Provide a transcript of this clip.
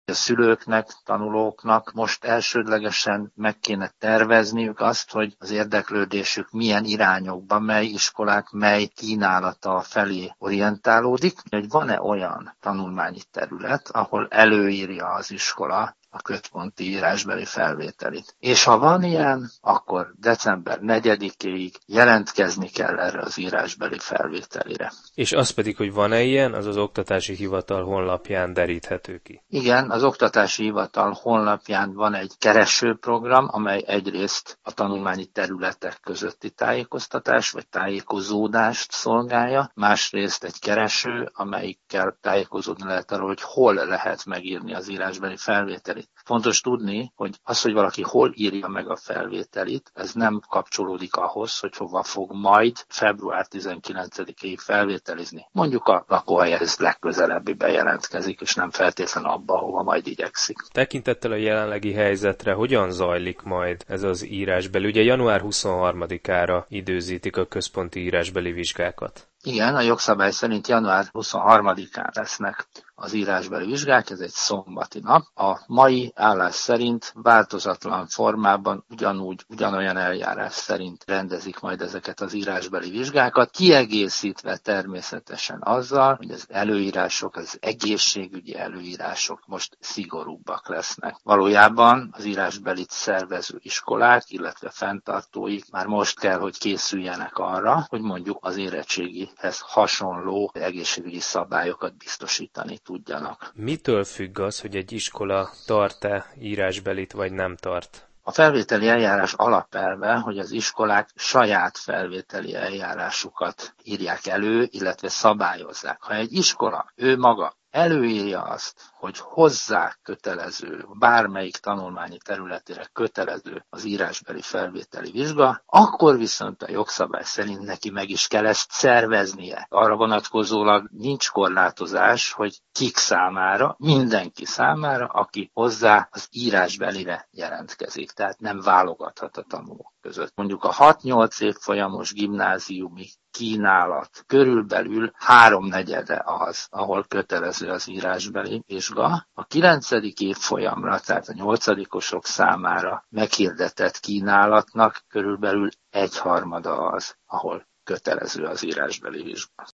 A szülőknek, tanulóknak most elsődlegesen meg kéne tervezniük azt, hogy az érdeklődésük milyen irányokban, mely iskolák, mely kínálata felé orientálódik, hogy van-e olyan tanulmányi terület, ahol előírja az iskola a központi írásbeli felvételit. És ha van ilyen, akkor december 4-éig jelentkezni kell erre az írásbeli felvételire. És az pedig, hogy van-e ilyen, az Oktatási Hivatal honlapján deríthető ki. Igen, az Oktatási Hivatal honlapján van egy keresőprogram, amely egyrészt a tanulmányi területek közötti tájékoztatás vagy tájékozódást szolgálja, másrészt egy kereső, amelyikkel tájékozódni lehet arról, hogy hol lehet megírni az írásbeli felvételit. Fontos tudni, hogy az, hogy valaki hol írja meg a felvételit, ez nem kapcsolódik ahhoz, hogy hova fog majd február 19-ig felvételizni. Mondjuk a lakóhelyhez legközelebbi bejelentkezik, és nem feltétlenül abba, hova majd igyekszik. Tekintettel a jelenlegi helyzetre hogyan zajlik majd ez az írásbeli? Ugye január 23-ára időzítik a központi írásbeli vizsgákat. Igen, a jogszabály szerint január 23-án lesznek az írásbeli vizsgák, ez egy szombati nap. A mai állás szerint változatlan formában ugyanolyan eljárás szerint rendezik majd ezeket az írásbeli vizsgákat, kiegészítve természetesen azzal, hogy az előírások, az egészségügyi előírások most szigorúbbak lesznek. Valójában az írásbelit szervező iskolák, illetve fenntartóik már most kell, hogy készüljenek arra, hogy mondjuk az érettségihez hasonló egészségügyi szabályokat biztosítani tudjanak. Mitől függ az, hogy egy iskola tart-e írásbelit, vagy nem tart? A felvételi eljárás alapelve, hogy az iskolák saját felvételi eljárásukat írják elő, illetve szabályozzák. Ha egy iskola, ő maga előírja azt, hogy hozzá kötelező, bármelyik tanulmányi területére kötelező az írásbeli felvételi vizsga, akkor viszont a jogszabály szerint neki meg is kell ezt szerveznie. Arra vonatkozólag nincs korlátozás, hogy kik számára, mindenki számára, aki hozzá az írásbelire jelentkezik. Tehát nem válogathat a tanulók között. Mondjuk a 6-8 évfolyamos gimnáziumi kínálat körülbelül 3/4 az, ahol kötelező az írásbeli vizsga. A 9. évfolyamra, tehát a 8-osok számára meghirdetett kínálatnak körülbelül 1/3 az, ahol kötelező az írásbeli vizsga.